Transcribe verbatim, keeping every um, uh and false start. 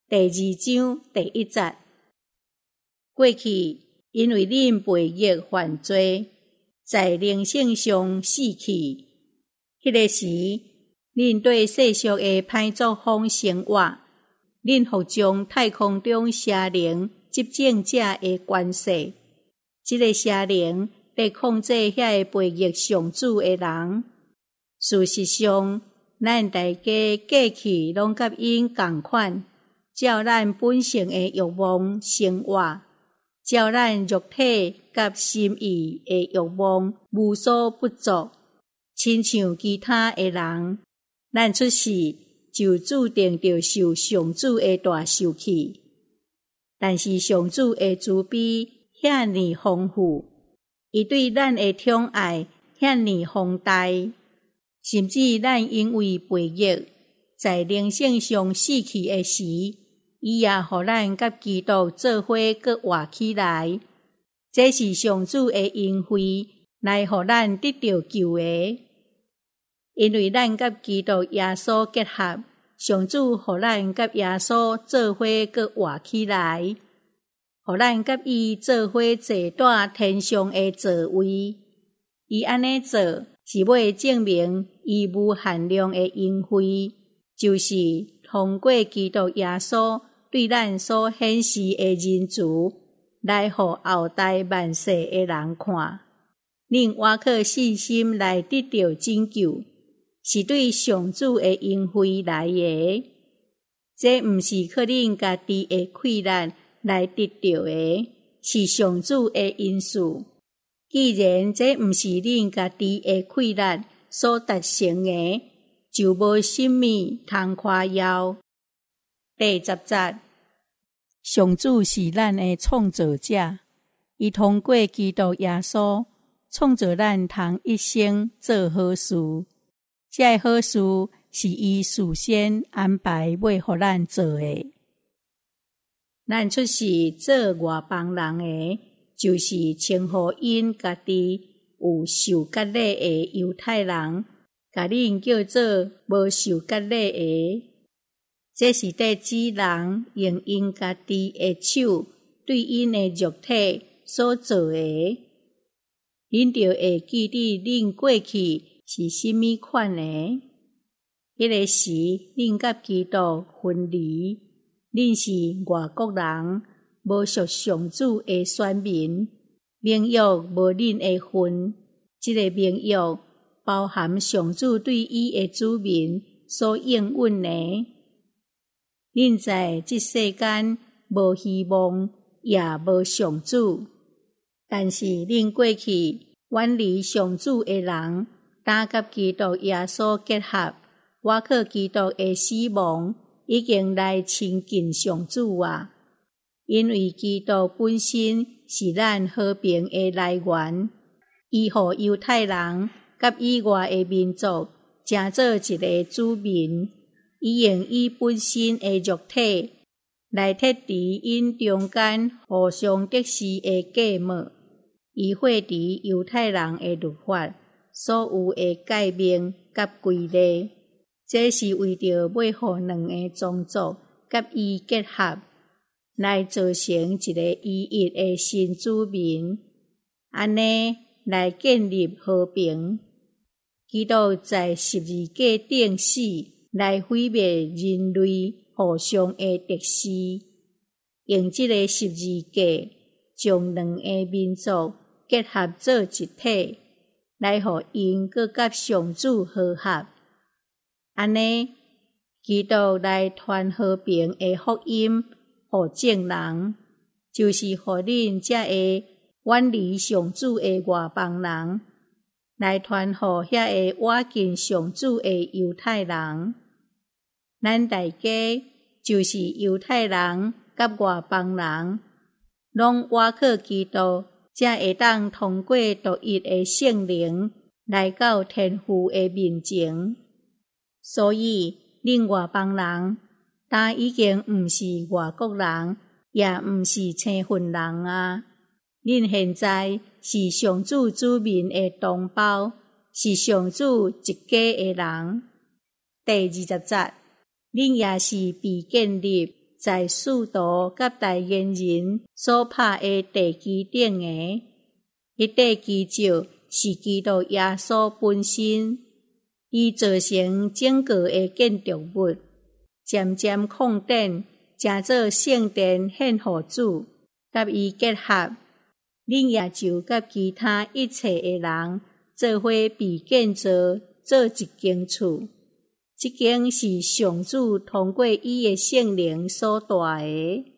第二章第一节。过去因为恁背逆犯罪，在灵性上死去，迄个时恁对世俗的歹作风生活，恁服从太空中邪灵执政者的关系，这个邪灵在控制遐个背逆上主的人。事实上，咱大家过去拢甲因同款，照咱本性的欲望生活，照咱肉体甲心意的欲望无所不作，亲像其他的人。咱出世就注定着受上主的大受气，但是上主的慈悲遐尼丰富，伊对咱的宠爱遐尼宏大，甚至咱因为背逆，在灵性上死去的时，伊也互咱甲基督做伙搁活起来。这是上主的恩惠，来互咱得到救的。因为咱甲基督耶稣结合，上主互咱甲耶稣做伙搁活起来，互咱甲伊做伙坐蹛天上的座位。伊安尼做是要证明伊无限量的恩惠，就是通过基督耶稣对咱所显示的仁慈，来互后代万世的人看。恁活靠信心来得到拯救，是对上主的恩惠来的，这毋是靠恁家己的气力来得到的，是上主的恩赐。既然这毋是恁家己的气力所达成的，就无什么通夸耀。第十节，上主是咱的创造者，伊通过基督耶稣创造咱通一生做好事。这好事是伊事先安排要互咱做的。咱出世做外邦人的，就是称呼因家己有受割礼的犹太人，甲恁叫做无受割礼的。这是地指人用因家己的手对因的肉体所做的。恁就会记得恁过去是甚么款的？迄个时，恁甲基督分离，恁是外国人，无属上主的选民，名约无恁的份。这个名约包含上主对伊的子民所应允的。恁在这世间无希望，也无上主，但是恁过去远离上主的人，搭甲基督耶稣结合，我靠基督的死亡，已经来亲近上主啊！因为基督本身是咱和平的来源，伊互犹太人甲以外的民族成做一个子民，伊用伊本身的肉体来贴伫因中间互相得失的芥末。伊废除犹太人的律法，所有的诫命甲规例，这是为着要互两个宗族甲伊结合，来造成一个伊一的新子民，安尼来建立和平。基督在十字架顶死，来毁灭人类互相的敌视，用这个十字架将两个民族结合做一体，来互因搁甲上主和合。安尼，基督来传和平的福音，互众人，就是互恁这个远离上主的外邦人，来传互遐个倚近上主的犹太人。咱大家就是犹太人甲外邦人，拢倚靠基督，才会当通过独一的圣灵来到天父的面前。所以，恁外邦人，但已经毋是外国人，也毋是青分人啊！恁现在是上主子民的同胞，是上主一家的人。第二十节，恁也是被建立， 在使徒甲代言人所拍的地基顶的，迄块基石是基督耶稣本身，伊造成整个的建筑物，渐渐扩展，成做圣殿献互主，甲伊结合，恁也就甲其他一切的人做伙被建造做一间厝。这间是上主通过伊的圣灵所带的。